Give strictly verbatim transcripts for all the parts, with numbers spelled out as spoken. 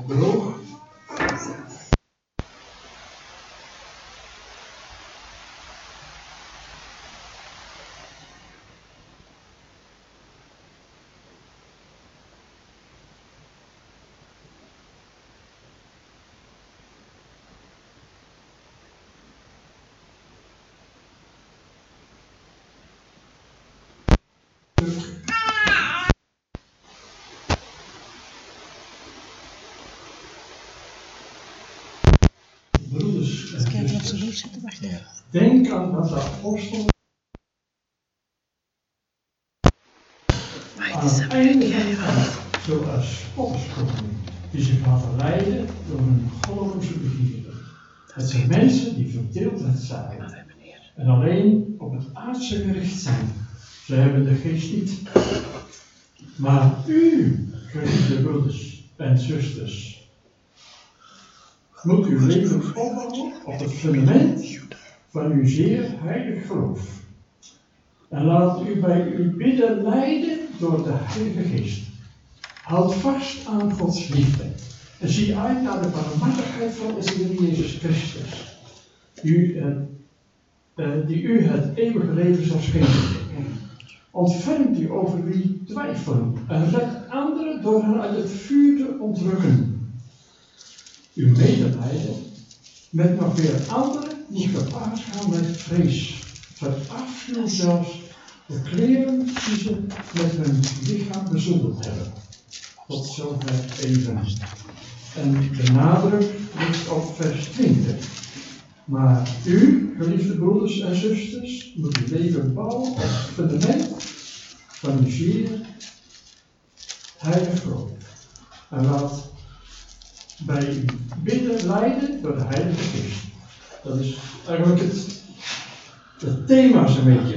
Bedrog. Broeders en zusters, denk aan wat de apostel aan het einde van de dag, zoals spotters komen, die zich laten leiden door hun goddeloze begierden. Het zijn mensen die verdeeldheid zaaien en alleen op het aardse gericht zijn. Ze hebben de geest niet. Maar u, geliefde broeders en zusters, moet uw leven opbouwen op het fundament van uw zeer heilig geloof. En laat u bij uw bidden leiden door de Heilige Geest. Houd vast aan Gods liefde en zie uit naar de barmhartigheid van de Heer Jezus Christus, u, uh, uh, die u het eeuwige leven zal schenken. Ontfermt u over wie twijfelen en red anderen door hen uit het vuur te ontrukken. Uw medelijden met nog weer anderen die gepaard gaan met vrees. Verafschuw zelfs de kleren die ze met hun lichaam bezondigd hebben. Tot zover even. En de nadruk ligt op vers twintig. Maar u, geliefde broeders en zusters, moet uw leven bouwen op het fundament van uw zeer heilig geloof. En laat bij u bidden leiden door de Heilige Geest. Dat is eigenlijk het, het thema zo'n beetje.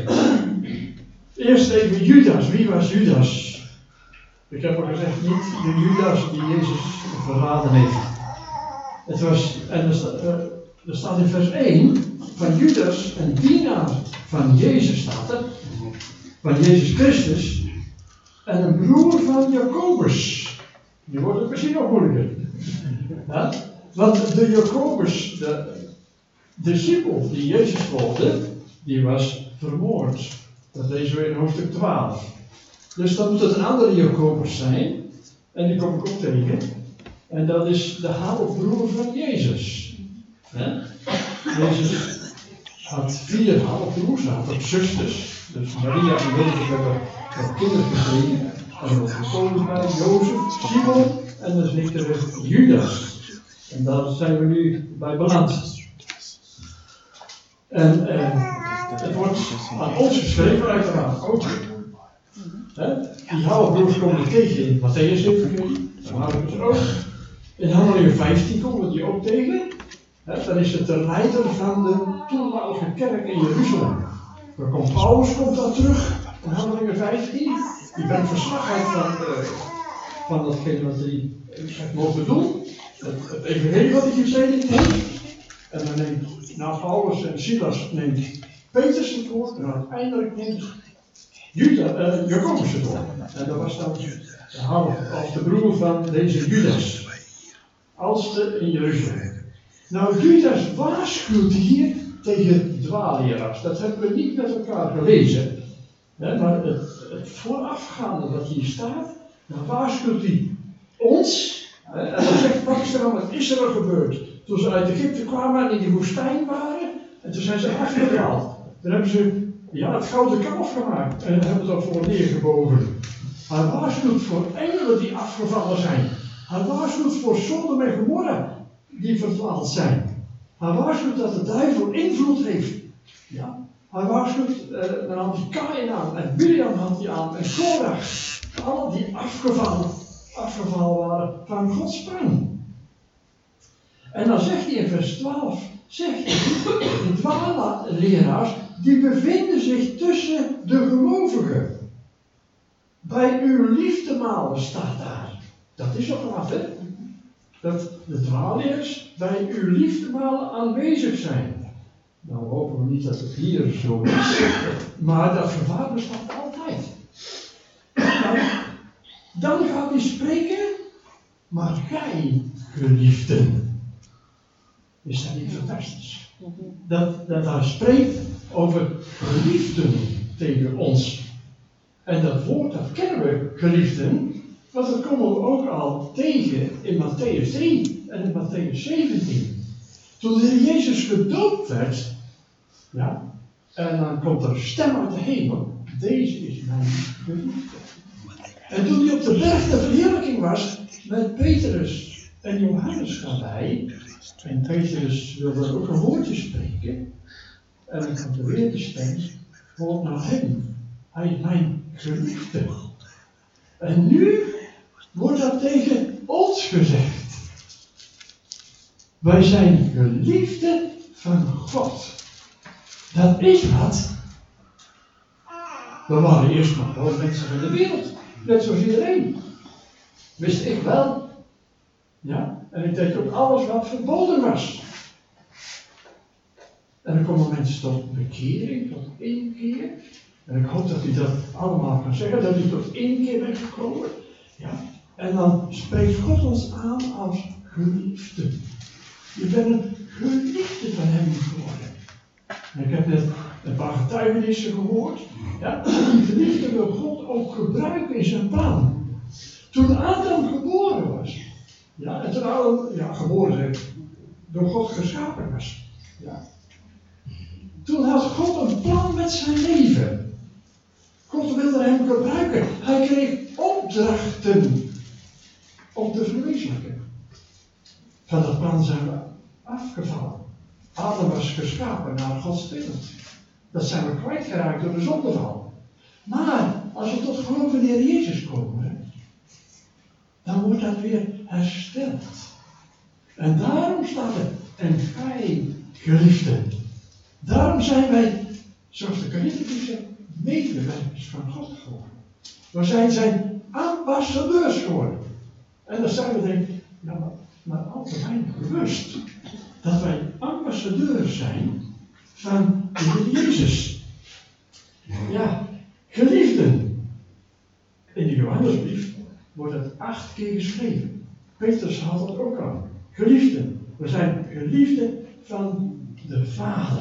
Eerst even Judas. Wie was Judas? Ik heb al gezegd, niet de Judas die Jezus verraden heeft. Het was, en er staat, uh, er staat in vers één, van Judas, een dienaar van Jezus staat er, van Jezus Christus, en een broer van Jacobus. Nu wordt het misschien nog moeilijker. Ja? Want de Jacobus, de discipel die Jezus volgde, die was vermoord. Dat lezen we in hoofdstuk twaalf. Dus dan moet het een andere Jacobus zijn. En die kom ik ook tegen. En dat is de halfbroer van Jezus. Ja? Jezus had vier halfbroers, hij had ook zusters. Dus Maria en Jozef hebben kinderen gekregen. En dat is Jozef, Jozef, Simon en dan zit er Judas. En daar zijn we nu bij beland. En eh, het wordt aan ons geschreven, uiteraard ook. He? Die halfbroers komen we tegen in Matthäus-evangelie, daar hadden we ze ook. In Handelingen vijftien komen we die ook tegen. He? Dan is het de leider van de toenmalige kerk in Jeruzalem. Dan komt Paulus komt dan terug in Handelingen vijftien. Die brengt verslag uit van, uh, van datgene wat hij heeft mogen doen. Het, het evangelie wat hij gepredikt heeft. En dan neemt, na Paulus en Silas neemt Petrus het woord. En uiteindelijk neemt Judas, uh, Jacobus het woord. En dat was dan de half, als de broer van deze Judas. Oudste in Jeruzalem. Nou, Judas waarschuwt hier tegen dwaalleraars. Dat hebben we niet met elkaar gelezen. He, maar het, het voorafgaande wat hier staat, dan waarschuwt hij ons. He, en dan zegt, wat is er dan met Israël gebeurd? Toen ze uit Egypte kwamen en in die woestijn waren, en toen zijn ze afgehaald. Dan hebben ze ja, het gouden kalf gemaakt en hebben dat voor neergebogen. Hij waarschuwt voor engelen die afgevallen zijn. Hij waarschuwt voor Sodom en Gomorra die verdwaald zijn. Hij waarschuwt dat de duivel invloed heeft. Ja. Hij waarschuwt, uh, dan had hij Kain aan en Biliam had hij aan en Korach. Alle die afgevallen, afgevallen waren van Gods plan. En dan zegt hij in vers twaalf, zegt hij, de dwaalleraars, die bevinden zich tussen de gelovigen. Bij uw liefdemalen staat daar. Dat is ook wat, hè? Dat de dwaalleraars bij uw liefdemalen aanwezig zijn. Nou hopen we niet dat het hier zo is, maar dat gevaar bestaat altijd. Nou, dan gaat hij spreken Maar gij, geliefden, is dat niet fantastisch? Dat, dat hij spreekt over geliefden tegen ons. En dat woord, dat kennen we, geliefden, want dat komen we ook al tegen in Matthäus drie en in Matthäus zeventien. Toen de Heer Jezus gedoopt werd, ja, en dan komt er een stem uit de hemel, deze is mijn geliefde. En toen hij op de berg de verheerlijking was, met Petrus en Johannes erbij, en Petrus wilde ook een woordje spreken, en dan komt er weer de stem, hoor naar hem, hij is mijn geliefde. En nu wordt dat tegen ons gezegd. Wij zijn geliefden van God. Dat is wat. We waren eerst nog wel mensen van de wereld. Net zoals iedereen. Wist ik wel. Ja, en ik deed ook alles wat verboden was. En dan komen mensen tot bekering, tot inkeer. En ik hoop dat u dat allemaal kan zeggen, dat u tot inkeer bent gekomen. Ja. En dan spreekt God ons aan als geliefde. Je bent een geliefde van hem geworden. En ik heb net een paar getuigenissen gehoord. Ja, die geliefde wil God ook gebruiken in zijn plan. Toen Adam geboren was, ja, en toen Adam, ja, geboren door God geschapen was, ja, toen had God een plan met zijn leven. God wilde hem gebruiken. Hij kreeg opdrachten om te verwezenlijken. Van dat plan zijn we afgevallen. Adam was geschapen naar Gods beeld. Dat zijn we kwijtgeraakt door de zondeval. Maar als we tot geloof in de Heer Jezus komen, dan wordt dat weer hersteld. En daarom staat er, en gij geliefden. Daarom zijn wij, zoals de Korintheërs zeggen, medewerkers van God geworden. We zijn zijn ambassadeurs geworden. En dan zijn we denken, ja, maar, maar al te weinig bewust dat wij ambassadeurs zijn van de Heer Jezus. Ja, geliefden. In de Johannesbrief wordt het acht keer geschreven. Petrus had dat ook al. Geliefden. We zijn geliefden van de Vader.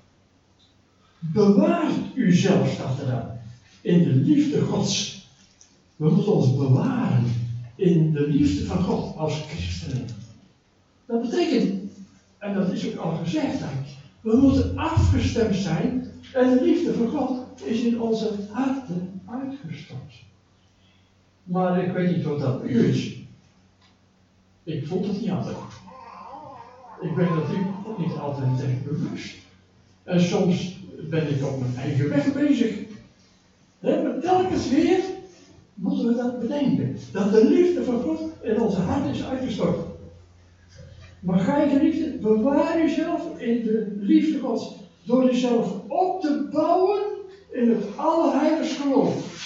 Bewaart u zelf, staat er dan, in de liefde Gods. We moeten ons bewaren in de liefde van God als christenen. Dat betekent, en dat is ook al gezegd, we moeten afgestemd zijn en de liefde van God is in onze harten uitgestort. Maar ik weet niet wat dat bij u is. Ik voel het niet altijd. Ik ben natuurlijk ook niet altijd echt bewust. En soms ben ik op mijn eigen weg bezig. He, maar telkens weer moeten we dat bedenken. Dat de liefde van God in onze hart is uitgestort. Maar gij geliefden, bewaar uzelf in de liefde Gods. Door jezelf op te bouwen in het allerheiligste geloof.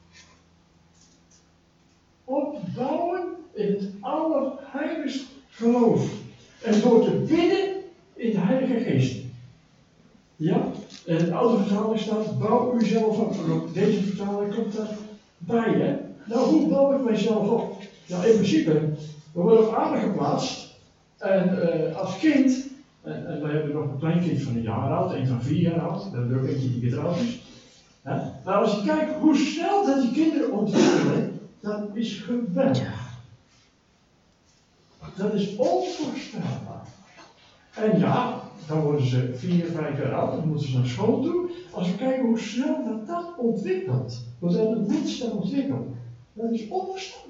Opbouwen in het allerheiligste geloof. En door te bidden in de Heilige Geest. Ja, en in de oude vertaling staat, bouw uzelf op. Deze vertaling komt daarbij, hè. Nou, hoe bouw ik mijzelf op? Nou, in principe, we worden op aarde geplaatst. En uh, als kind, en, en wij hebben nog een kleinkind van een jaar oud, een van vier jaar oud, we hebben er ook eentje die getrouwd is. Hè? Maar als je kijkt hoe snel dat die kinderen ontwikkelen, dat is geweldig. Dat is onvoorstelbaar. En ja, dan worden ze vier, vijf jaar oud, dan moeten ze naar school toe. Als we kijken hoe snel dat, dat ontwikkelt, hoe dat het mens dat ontwikkelt, dat is onvoorstelbaar.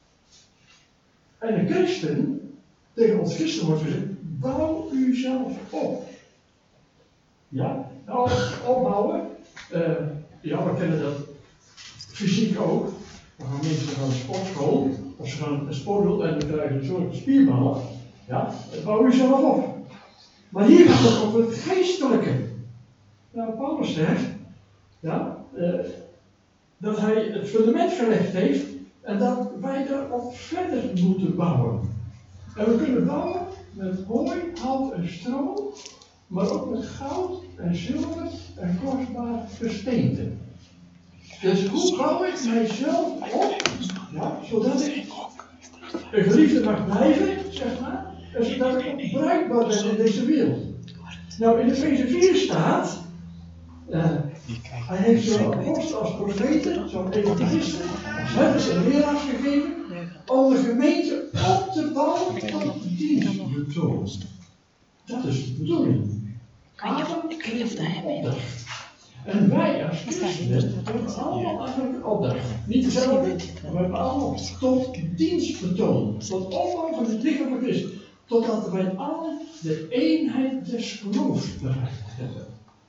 En een christen, tegen ons christen wordt gezegd, bouw uzelf op. Ja, nou, opbouwen. Uh, ja, we kennen dat fysiek ook. Dan gaan mensen naar de sportschool, of ze gaan een sport doen en dan krijgen ze zo'n spierballen. Ja, bouw uzelf op. Maar hier gaat het over het geestelijke. Nou, Paulus zegt, ja, uh, dat hij het fundament gelegd heeft en dat wij daarop verder moeten bouwen. En we kunnen bouwen met hooi, hout en stro, maar ook met goud en zilver en kostbaar gesteente. Dus hoe bouw ik mijzelf op, ja, zodat ik een geliefde mag blijven, zeg maar, en zodat ik ook bruikbaar ben in deze wereld. Nou, in Efeze vier staat, uh, hij heeft zowel apostelen als profeten, zo'n evangelisten, hebben ze leraars gegeven, om de gemeente op te bouwen tot dienstbetoon. Dat is de bedoeling. Adam kreeg een opdracht. En wij als christenen hebben allemaal eigenlijk een opdracht. Niet dezelfde, maar we hebben allemaal tot dienstbetoon. Tot opbouw van het lichaam van Christus. Totdat wij allen de eenheid des geloofs bereikt hebben.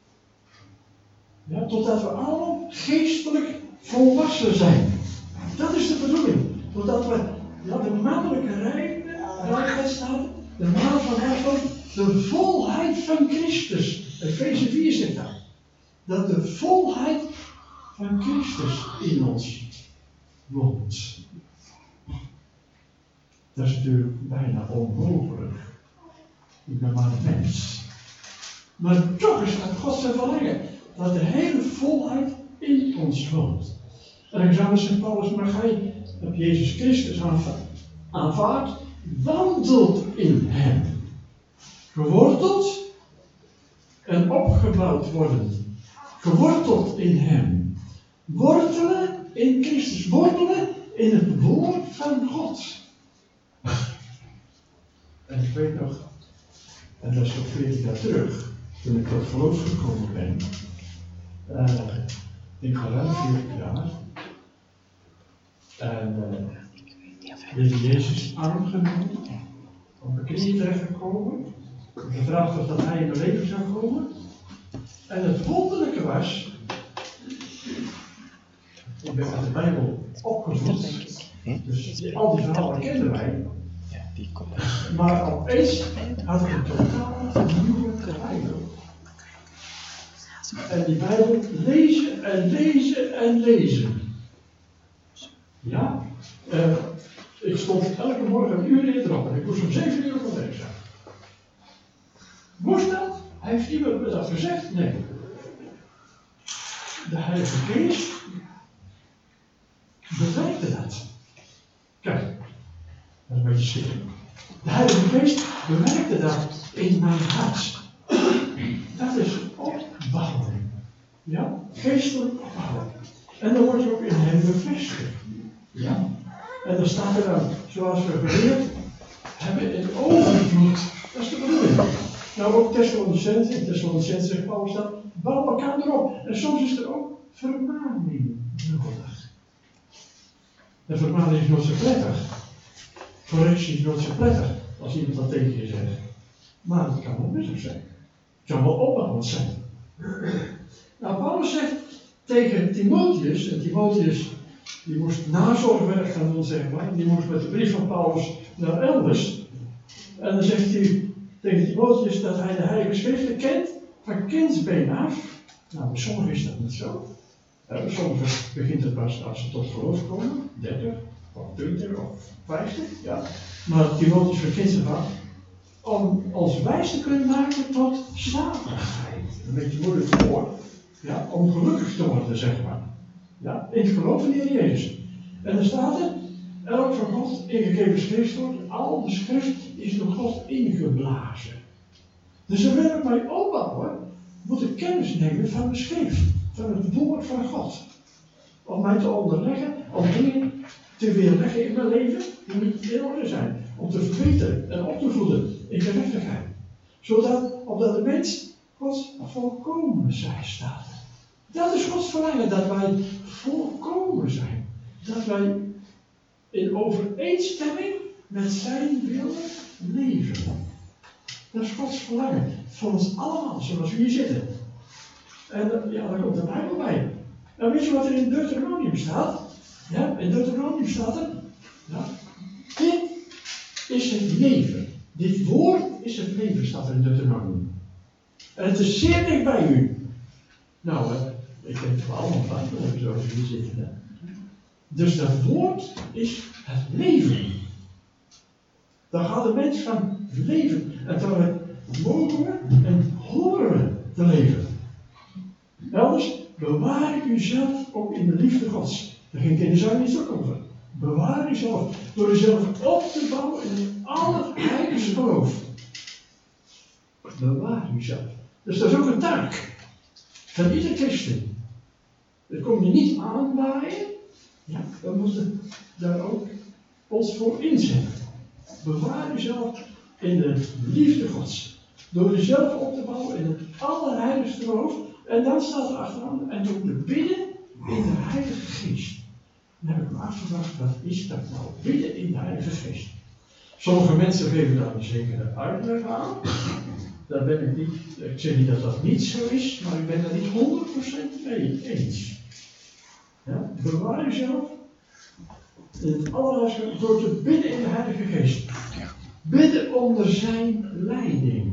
Ja, totdat we allemaal geestelijk volwassen zijn. Dat is de bedoeling. Totdat we, ja, de mannelijke reinheid staat, de maat van Herstad, de volheid van Christus. Efeze vier zegt dat. Dat de volheid van Christus in ons woont. Dat is natuurlijk bijna onmogelijk. Ik ben maar een mens. Maar toch is het God zijn verlangen dat de hele volheid in ons woont. En dan zou Sint Paulus, maar gij hebt Jezus Christus aanvaard, wandelt in hem. Geworteld en opgebouwd worden. Geworteld in hem. Wortelen in Christus. Wortelen in het woord van God. En ik weet nog, en dat is nog veertien jaar terug, toen ik tot geloof gekomen ben. Uh, ik ga ruim veertig jaar. En uh, werd Jezus arm genomen. Op mijn knieën terechtgekomen. Gevraagd of dat hij in mijn leven zou komen. En het wonderlijke was, ik ben met de Bijbel opgevoed, dus al die verhalen kenden wij, maar opeens had ik een totaal nieuwe Bijbel. En die Bijbel lezen en lezen en lezen. Ja, uh, ik stond elke morgen een uur eerder op en ik moest om zeven uur op mijn werk zijn. Moest dat? Heeft iemand me dat gezegd? Nee. De Heilige Geest bewerkte dat. Kijk, dat is een beetje schrikken. De Heilige Geest bewerkte dat in mijn hart. Dat is opbouwen. Ja? Geestelijk opbouwen. En dan wordt je ook in hem bevestigd. Ja? En dan staat er dan, zoals we geleerd hebben, in overvloed. Dat is de bedoeling. Nou, ook Thessalonicenzen, in Thessalonicenzen zegt Paulus dat, bouw elkaar erop. En soms is er ook vermaning nodig. De vermaning is nooit zo prettig. Correctie is nooit zo prettig, als iemand dat tegen je zegt. Maar het kan wel nuttig zijn. Het kan wel opbouwend zijn. Nou, Paulus zegt tegen Timotheus, en Timotheus die moest nazorgwerk gaan doen, zeg maar. Die moest met de brief van Paulus naar elders. En dan zegt hij tegen Timotheus dat hij de Heilige Schriften kent, van kindsbeen af. Nou, bij sommigen is dat niet zo. Ja, bij sommigen begint het pas als ze tot geloof komen, dertig, of twintig, of vijftig, ja. Maar Timotheus van kindsbeen af, om ons wijs te kunnen maken tot zaligheid. Een beetje moeilijk woord, ja, om gelukkig te worden, zeg maar. Ja, in het geloof in de Heer Jezus. En dan staat er, elk van God ingegeven schriftwoord, al de schrift is door God ingeblazen. Dus we willen mij opbouwen, moeten kennis nemen van de schrift, van het woord van God. Om mij te onderleggen, om dingen te weerleggen in mijn leven die niet in orde zijn. Om te verbeteren en op te voeden in gerechtigheid. Zodat, opdat de mens Gods volkomen zijn staat. Dat is Gods verlangen, dat wij volkomen zijn. Dat wij in overeenstemming met zijn wil leven. Dat is Gods verlangen. Voor ons allemaal, zoals we hier zitten. En ja, daar komt de Bijbel bij. Nou, weet je wat er in Deuteronomium staat? Ja, in Deuteronomium staat er. Ja, dit is het leven. Dit woord is het leven, staat er in Deuteronomium. En het is zeer dicht bij u. Nou, hè, ik denk dat we allemaal Bijbel zoals we hier zitten. Hè. Dus dat woord is het leven. Dan gaat de mens van leven. En dan mogen we en horen we te leven. Elders, bewaar uzelf ook in de liefde Gods. Daar ging ik in de zuin iets ook over. Bewaar jezelf door jezelf op te bouwen in het allerheiligste geloof. Bewaar jezelf. Dus dat is ook een taak van ieder christen. Dat kom je niet aanwaaien. Ja, we moeten daar ook ons voor inzetten. Bewaar jezelf in de liefde Gods. Door jezelf op te bouwen in het allerheiligste geloof. En dan staat er achteraan, en door te bidden in de Heilige Geest. Dan heb ik me afgevraagd, wat is dat nou? Bidden in de Heilige Geest. Sommige mensen geven daar een zekere uitleg aan. Daar ben ik niet, ik zeg niet dat dat niet zo is, maar ik ben daar niet honderd procent mee eens. Ja, bewaar jezelf in het allerheiligste door te bidden in de Heilige Geest. Bidden onder zijn leiding.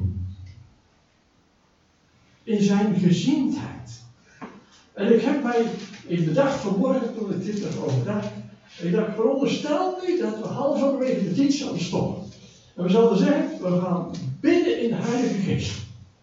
In zijn gezindheid. En ik heb mij, ik bedacht vanmorgen toen ik dit erover dacht, ik dacht, veronderstel nu dat we halverwege de dienst zouden stoppen. En we zouden zeggen, we gaan bidden in de Heilige Geest.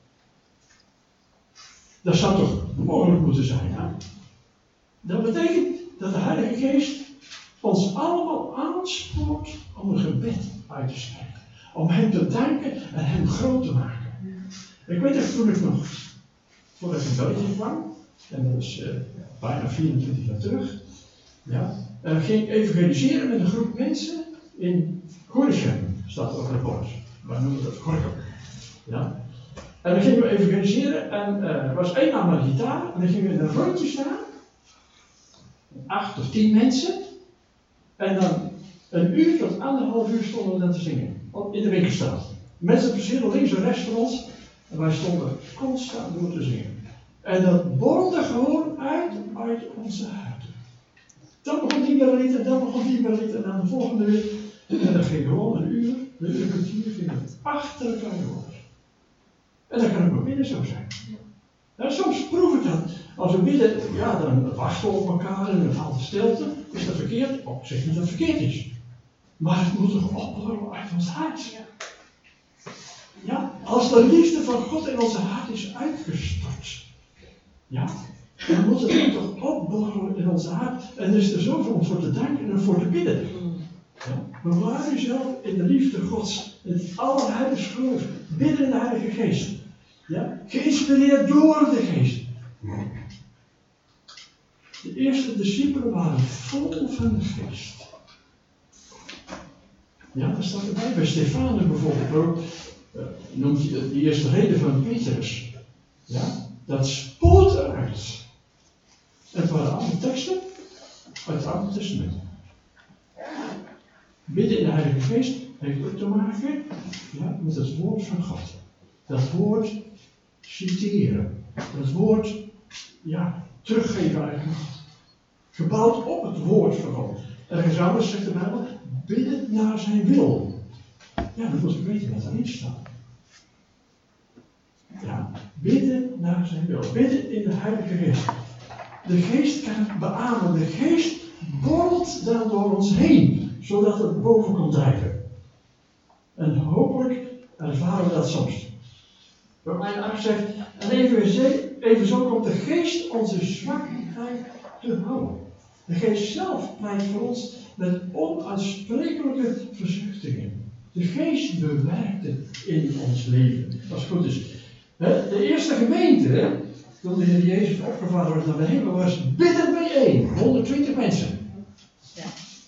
Dat zou toch mogelijk moeten zijn, hè? Dat betekent dat de Heilige Geest ons allemaal aanspoort om een gebed uit te spreken. Om hem te danken en hem groot te maken. Ik weet echt toen ik nog, voordat ik in België kwam, en dat is uh, bijna vierentwintig jaar terug, ja, uh, ging ik evangeliseren met een groep mensen in Gorinchem, staat op het bord. Wij noemen dat Gorkum. Ja. En dan gingen we evangeliseren en uh, er was één man met een gitaar en dan gingen we in een rondje staan, acht of tien mensen, en dan een uur tot anderhalf uur stonden we dan te zingen, in de winkelstraat. Mensen passeerden links en rechts van ons en wij stonden constant door te zingen. En dat borrelde gewoon uit, uit onze huid. Dan begon die weer lied en dan begon die weer lied en dan de volgende weer. En dat ging gewoon een uur, een uur kwartier, ging het achter elkaar door. En dat kan ook wel binnen zo zijn. Nou, soms proef ik dat. Als we bidden, ja, dan wachten we op elkaar en dan valt de stilte. Is dat verkeerd? Oh, ik zeg niet dat het verkeerd is. Maar het moet toch opborrelen uit ons hart. Ja, als de liefde van God in onze hart is uitgestort. Ja, dan moet het toch opborrelen in onze hart. En er is er zoveel om voor te danken en voor te bidden. Ja, bewaar jezelf in de liefde Gods. In het allerheiligste geloof. Bidden in de Heilige Geest. Ja, geïnspireerd door de Geest. De eerste discipelen waren vol van de Geest. Ja, dat staat erbij. Bij Stefanus bijvoorbeeld ook. Uh, noemt hij de eerste reden van Petrus. Ja, dat spoelt eruit. En het waren allemaal teksten uit het Oude Testament. Bidden in de Heilige Geest heeft ook te maken, ja, met het woord van God. Dat woord citeren. Dat woord, ja, teruggeven aan God. Gebouwd op het woord van God. Ergens anders zegt de Bijbel, bidden naar zijn wil. Ja, dan moet ik weten wat daarin staat. Ja, bidden naar zijn wil. Bidden in de Heilige Geest. De Geest kan het beamen. De Geest borrelt dan door ons heen, zodat het boven komt drijven. En hopelijk ervaren we dat soms. Romeinen acht zegt, en evenzo komt de Geest onze zwakheid te houden. De Geest zelf pleit voor ons met onuitsprekelijke verzuchtingen. De Geest bewerkt het in ons leven. Als het goed is. De eerste gemeente, toen de Heer Jezus opgevaren werd naar de hemel, was binnen bijeen. honderdtwintig mensen. Ja.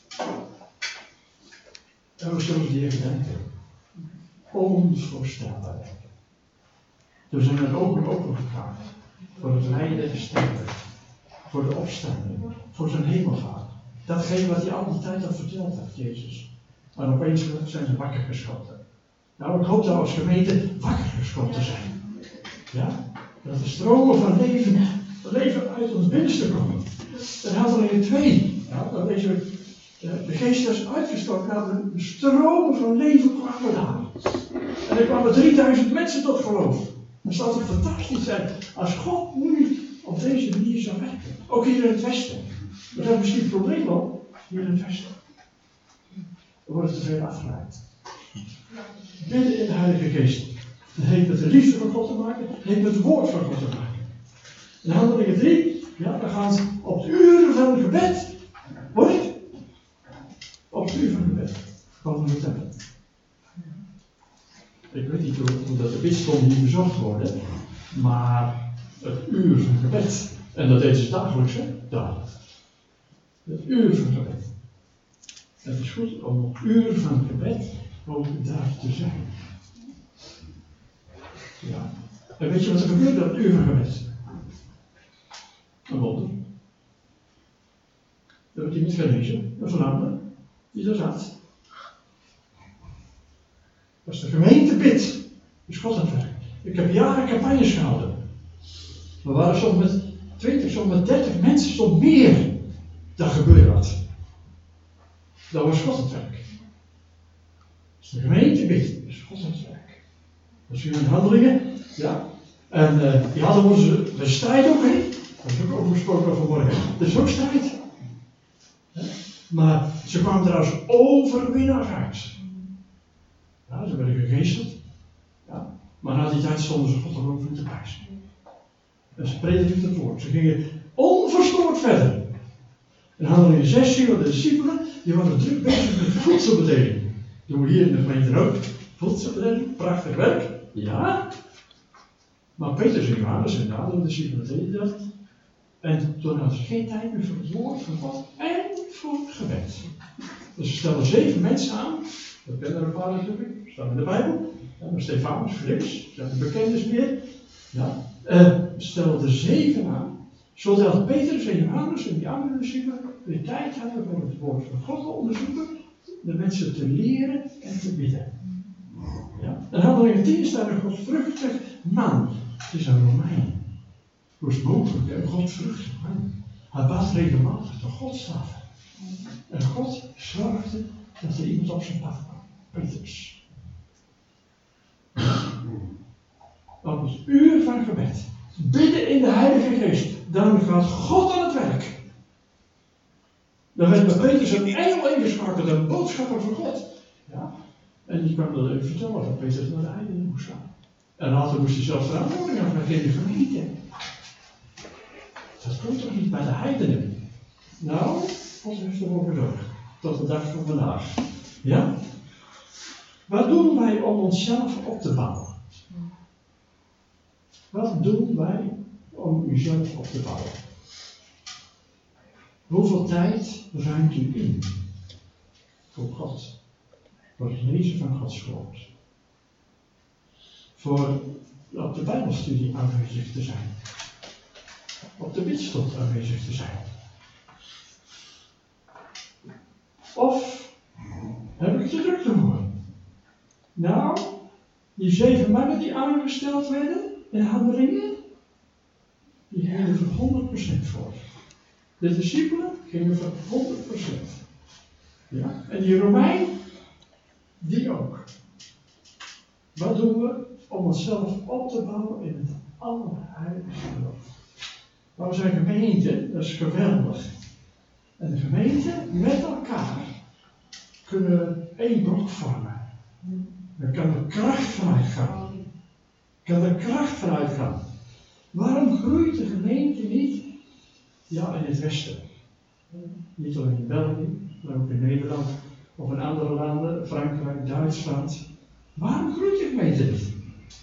En hoe zullen we die even denken? Onvoorstelbaar. Toen zijn er ogen opengegaan. Voor het lijden en sterven. Voor de opstanding. Voor zijn hemelvaart. Datgene wat hij al die tijd al verteld heeft, Jezus. Maar opeens zijn ze wakker geschoten. Nou, ik hoop dat we als gemeente wakker geschoten zijn. Ja? Dat de stromen van leven, leven uit ons binnenste komen. Dan Handelingen twee. Ja, dan lezen we, de Geest is uitgestort. Nou, de stromen van leven kwamen daar. En er kwamen drieduizend mensen tot geloof. Dan zou het fantastisch zijn als God nu op deze manier zou werken. Ook hier in het Westen. We hebben misschien een probleem op, hier in het Westen. Er wordt te veel afgeleid. Bidden in de Heilige Geest. Dat heeft met de liefde van God te maken, dat heeft met het woord van God te maken. In Handelingen drie, ja, dan gaan ze op de uren van het gebed. Hoor je? van de tempel. Ik weet niet hoe, hoe dat de bidstonden hier bezocht worden, maar het uur van gebed, en dat deden ze dagelijks, hè, daar. Het uur van gebed. Het is goed om op uur van gebed ook daar te zijn. Ja. En weet je wat er gebeurt op het uur van gebed? Een wonder. Dat heb je niet gelezen, een verlander die daar zat. Als de gemeente bidt, is God aan het werk. Ik heb jaren campagnes gehouden. We waren soms met twintig, soms met dertig mensen, soms meer. Dat gebeurde wat. Dat was God aan het werk. Als de gemeente bidt, is God aan het werk. Dat zie je in Handelingen. Ja. En uh, ja, dan worden ze, de strijd ook mee. Dat is ook over gesproken vanmorgen. Er is ook strijd. Ja. Maar ze kwamen er als overwinnaars uit. Ja, ze werden gegeesteld. Ja. Maar na die tijd stonden ze God er ook voor te prijzen. En ze predikten het woord. Ze gingen onverstoord verder. In Handelingen zes zien we de discipelen, die waren druk bezig met voedselbedeling. Doen we hier in de gemeente ook. Voedselbedeling, prachtig werk. Ja. Maar Petrus en Johannes en de andere discipelen deden dat. En toen hadden ze geen tijd meer voor het woord van God en voor het gebed. Dus ze stelden zeven mensen aan. Dat kennen er een paar natuurlijk. Dat staat in de Bijbel. Ja, Stefanus, Philips, zijn de bekenders meer. Ja. Uh, stelden er zeven aan. Zodat Petrus en Johannes en die andere discipelen de tijd hadden om het woord van God te onderzoeken. De mensen te leren en te bidden. Ja. En Handelingen tien staat een godvruchtig man. Het is een Romein. Hoe is het mogelijk? Een godvruchtig man. Hij bad regelmatig tot God slaven. En God zorgde dat er iemand op zijn pad kwam. Petrus. Op het uur van gebed. Bidden in de Heilige Geest. Dan gaat God aan het werk. Dan werd bij Petrus een engel ingeschakeld, een boodschapper van God. Ja? En die kwam dat even vertellen dat Petrus naar de heidenen moest gaan. En later moest hij zelfs verantwoording afleggen in de gemeente. Dat komt toch niet bij de heidenen? Nou, God heeft ervoor gezorgd. Tot de dag van vandaag. Ja? Wat doen wij om onszelf op te bouwen? Wat doen wij om uzelf op te bouwen? Hoeveel tijd ruimt u in voor God? Voor het lezen van Gods woord? Voor op de Bijbelstudie aanwezig te zijn? Op de bidstond aanwezig te zijn? Of heb ik te druk te worden? Nou, die zeven mannen die aangesteld werden in Handelingen, die gingen voor honderd procent voor. De discipelen gingen voor honderd procent. Ja? En die Romein, die ook. Wat doen we om onszelf op te bouwen in het allerheiligste geloof? Nou, zijn gemeente, dat is geweldig. En de gemeente met elkaar kunnen één blok vormen. Daar kan er kracht vanuit gaan. Kan er kracht vanuit gaan. Waarom groeit de gemeente niet? Ja, in het Westen. Niet alleen in België, maar ook in Nederland of in andere landen, Frankrijk, Duitsland. Waarom groeit de gemeente niet?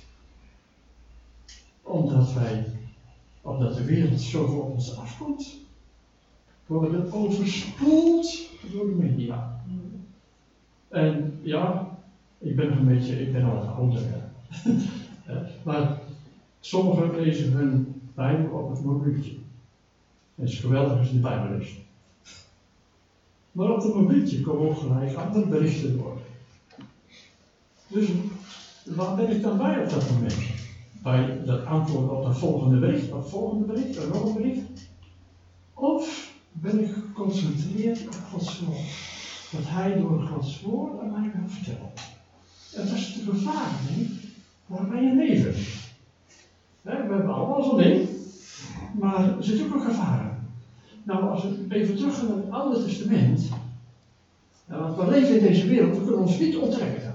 Omdat wij, omdat de wereld zoveel op ons afkomt. We worden overspoeld door de media. En ja, ik ben nog een beetje, ik ben al wat ouder. Maar sommigen lezen hun Bijbel op het mobieltje. Het is geweldig als je de Bijbel leest. Maar op het mobieltje komen ook gelijk andere berichten door. Dus waar ben ik dan bij op dat moment? Bij dat antwoord op dat volgende bericht, op het volgende bericht, en nog een bericht? Of ben ik geconcentreerd op Gods woord? Dat Hij door Gods woord aan mij kan vertellen. En dat is de gevaar waar wij in leven. We hebben allemaal zo'n ding, maar er zit ook een gevaar in. Nou, als we even teruggaan naar het Oude Testament, want we leven in deze wereld, we kunnen ons niet onttrekken.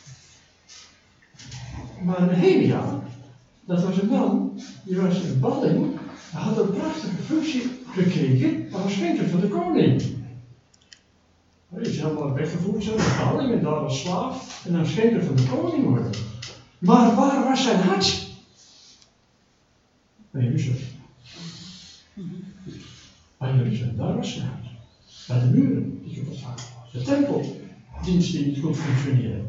Maar Nehemia, dat was een man, die was in balling, hij had een prachtige functie gekregen, maar was schenker van de koning. Hij is helemaal weggevoerd, zo, de balling en daar als slaaf en dan schenker van de koning worden. Maar waar was zijn hart? Bij Jeruzalem. Bij Jeruzalem, daar was zijn hart. Bij de muren, die op het vader was. De tempeldienst die niet goed functioneerde.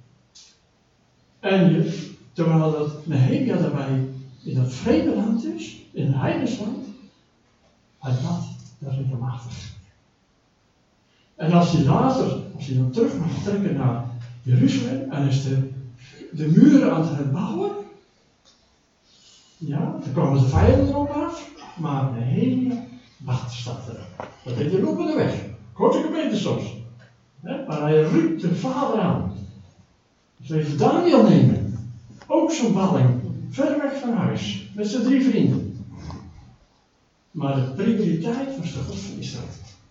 En je, terwijl dat Nehemia daarbij in dat vreemde land is, in een heidensland, hij bad daar regelmatig. En als hij later, als hij dan terug mag trekken naar Jeruzalem en is de, de muren aan het herbouwen, ja, dan komen de vijanden erop af, maar Nehemia bad staat er. Dat heet de lopende weg. Korte gemeente soms. He, maar hij riep de vader aan. Dus even Daniel nemen. Ook zo'n balling. Ver weg van huis. Met zijn drie vrienden. Maar de prioriteit was de God van Israël.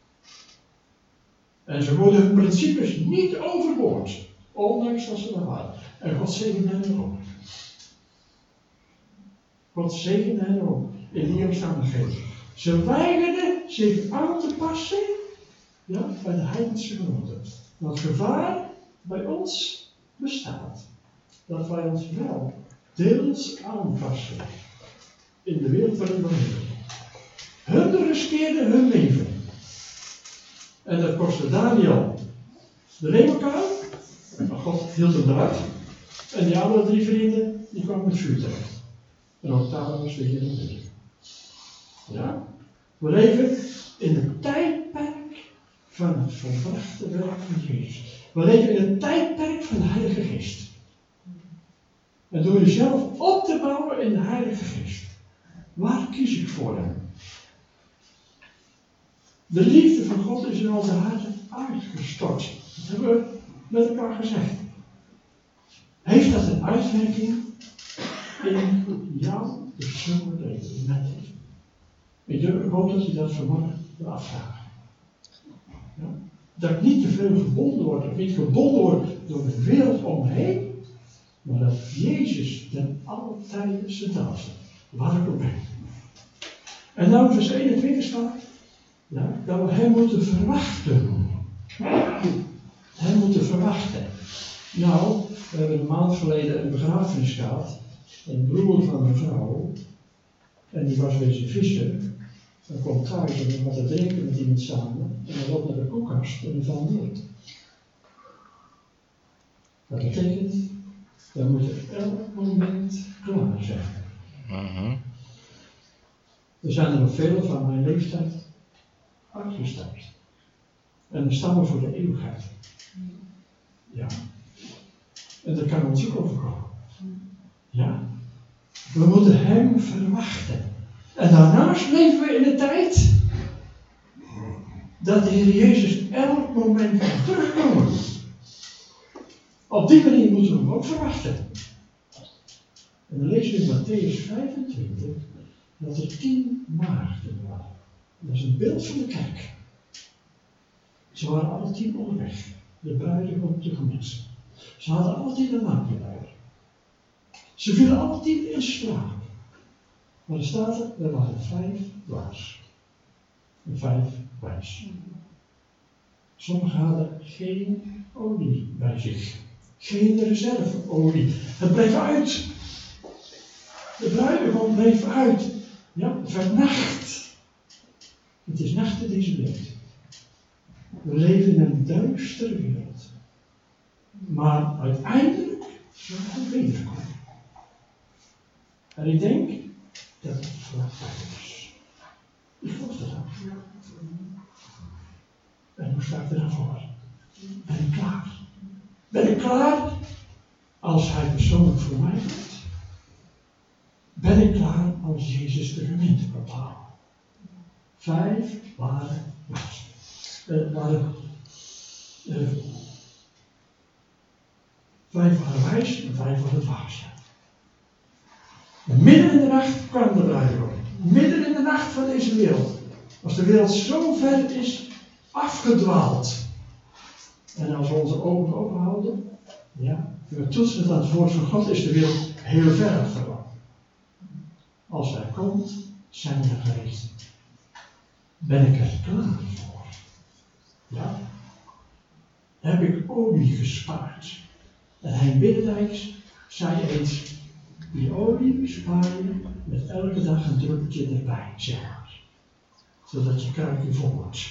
En ze worden hun principes niet overboord. Ondanks dat ze er waren. En God zegende hen erop. God zegende hen erop. In die omstandigheden. Ze weigerden zich aan te passen, ja, bij de heidense genoten. Want het gevaar bij ons bestaat. Dat wij ons wel deels aanpassen in de wereld waarin we leven. Hun riskeerden hun leven. En dat kostte Daniel de leeuwenkuil, maar God hield hem eruit. En die andere drie vrienden, die kwamen met vuur terecht. En ook daar was de Heer in. Ja? We leven in een tijdperk van het volbrachte werk van Jezus. We leven in een tijdperk van de Heilige Geest. En door jezelf op te bouwen in de Heilige Geest. Waar kies ik voor hem? De liefde van God is in onze harten uitgestort. Dat hebben we met elkaar gezegd. Heeft dat een uitwerking in jouw persoonlijke leven, in mijn leven? Ik hoop dat je dat vanmorgen wil afvragen. Ja? Dat ik niet te veel gebonden word, of niet gebonden word door de wereld om me heen, maar dat Jezus ten alle tijden centraal staat, waar ik ook ben. En nou in vers eenentwintig staat, ja, dat we hem moeten verwachten. Hem moeten verwachten. Nou, we hebben een maand geleden een begrafenis gehad, een broer van een vrouw, en die was wezen vissen. Dan komt thuis en dan wat te drinken met iemand samen. En dan loopt naar de koelkast en dan valt neer. Dat betekent, dan moet je elk moment klaar zijn. Uh-huh. Er zijn er nog vele van mijn leeftijd uitgestapt. En dan staan we voor de eeuwigheid. Ja. En dat kan ons ook overkomen. Ja. We moeten hem verwachten. En daarnaast leven we in de tijd dat de Heer Jezus elk moment kan terugkomen. Op die manier moeten we hem ook verwachten. En dan lezen we in Mattheüs vijfentwintig dat er tien maagden waren. Dat is een beeld van de kerk. Ze waren alle tien onderweg. De bruidegom tegemoet. Ze hadden alle tien een lampje bij. Ze vielen alle tien in slaap. Maar er staat er, er waren vijf dwaas. En vijf wijs. Sommigen hadden geen olie bij zich. Geen reserveolie. Het bleef uit. De bruidegom bleef uit. Ja, het werd nacht. Het is nacht in deze wereld. We leven in een duistere wereld. Maar uiteindelijk zal hij wederkomen. En ik denk dat het vlakbij is. Ik geloof dat ook. En hoe sta ik er dan voor? Ben ik klaar? Ben ik klaar als hij persoonlijk voor mij komt? Ben ik klaar als Jezus de gemeente komt halen? Vijf waren wijs. Uh, waren, uh, vijf waren wijs en vijf waren dwaas. En midden in de nacht kwam de bruidegom. Midden in de nacht van deze wereld. Als de wereld zo ver is afgedwaald. En als we onze ogen open houden, ja, we toetsen aan het woord van God, is de wereld heel ver afgedwaald. Als hij komt, zijn we gereed. Ben ik er klaar voor? Ja? heb ik olie gespaard. En Hein Binnendijks zei eens, die olie spaar je met elke dag een druppeltje erbij, zeg maar. Zodat je kruikje vol wordt.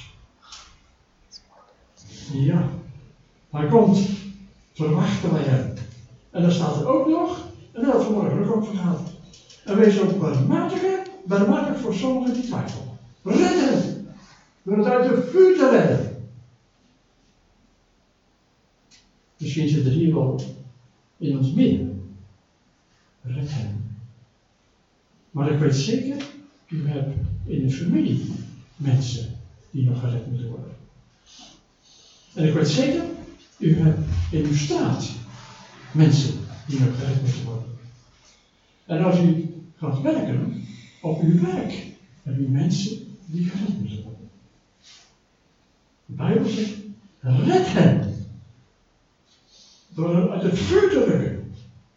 Ja, hij komt, verwachten wij hem. En dan staat er ook nog, en dat had vanmorgen ook opgehaald. En wees ook barmhartiger, barmhartig voor sommigen die twijfelen. Redden! Door het uit het vuur te redden. Misschien zit er hier wel in ons midden. Red hem. Maar ik weet zeker, u hebt in de familie mensen die nog gered moeten worden. En ik weet zeker, u hebt in uw straat mensen die nog gered moeten worden. En als u gaat werken op uw werk, heb u mensen die gered moeten worden. De Bijbel zegt, red hen. Door hen uit het vuur te rukken.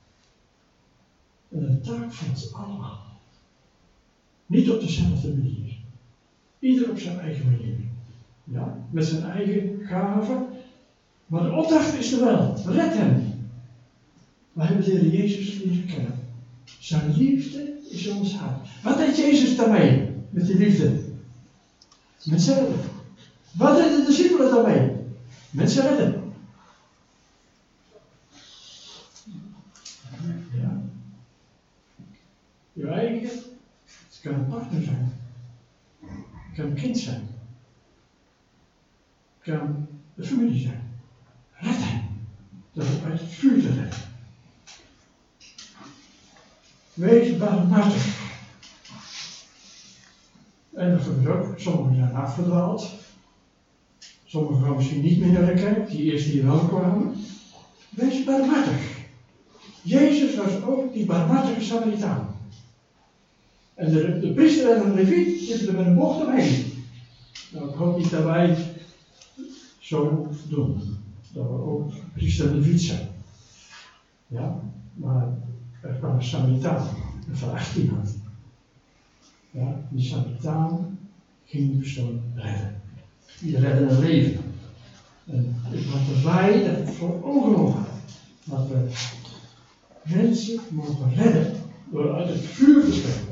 En een taak van ons allemaal. Niet op dezelfde manier. Ieder op zijn eigen manier. Ja, met zijn eigen gaven. Maar de opdracht is er wel. Red hem. We hebben de Heer Jezus leren kennen. Zijn liefde is in ons hart. Wat deed Jezus daarmee? Met die liefde? Mensen redden. Wat deden de discipelen daarmee? Mensen redden. Ja. Je eigen, het kan een partner zijn. Het kan een kind zijn. Het kan de familie zijn. Red hem. Dat is uit het vuur te redden. Wees barmhartig. En dat gebeurt ook. Sommigen zijn afgedwaald. Sommigen gaan misschien niet meer naar de kerk, die eerst hier wel kwamen. Wees barmhartig. Jezus was ook die barmhartige Samaritaan. En de, de priester en de leviet zitten er met een bocht omheen. Nou, ik hoop niet dat wij zo doen. Dat we ook priester en leviet zijn. Ja, maar er kwam een Samaritaan, een van achttien had. Ja, die Samaritaan ging die persoon redden. Die redden een leven. En ik had er wij dat voor ogen hadden. Dat we mensen mogen redden door uit het vuur te springen.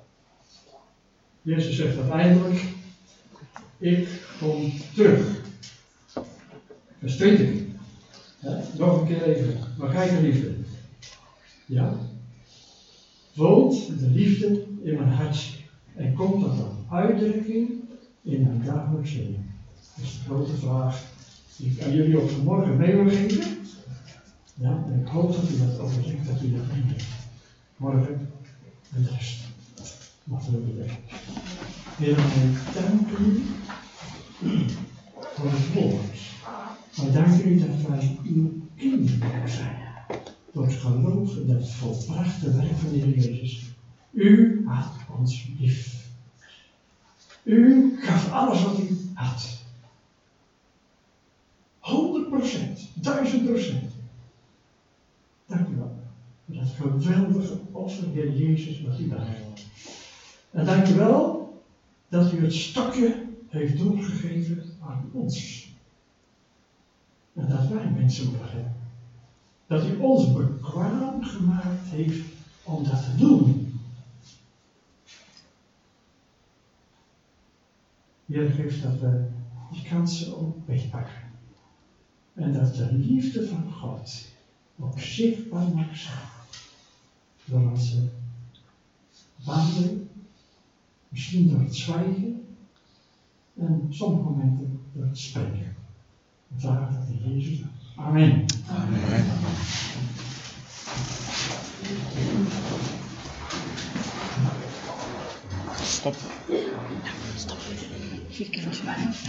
Jezus zegt uiteindelijk, ik kom terug. Vers twintig. Ja, nog een keer even. Maar kijk de liefde. Ja. Woont de liefde in mijn hart en komt dat tot uitdrukking in mijn dagelijks leven? Dat is de grote vraag die ik aan jullie op vanmorgen mee wil geven. Ja, en ik hoop dat u dat overdenkt, dat u dat meeneemt. Morgen en de rest. Mag we bidden. Heer, wij danken u voor het woord. Wij danken u dat wij uw kinderen zijn. Door het geloof in het volbrachte werk van de Heer Jezus. U had ons lief. U gaf alles wat u had. Honderd procent, duizend procent. Dank u wel voor dat geweldige offer, Heer Jezus, wat u bracht. En dank u wel dat u het stokje heeft doorgegeven aan ons. En dat wij mensen mogen hebben. Dat u ons bekwaam gemaakt heeft om dat te doen. Heer, geeft dat we die kansen ook beetpakken. En dat de liefde van God ook zichtbaar mag zijn. Door onze wandeling, misschien door het zwijgen en sommige momenten door het spreken. We vragen dat in Jezus' naam. Amen. Amen. Stop. Stop. Vier keer.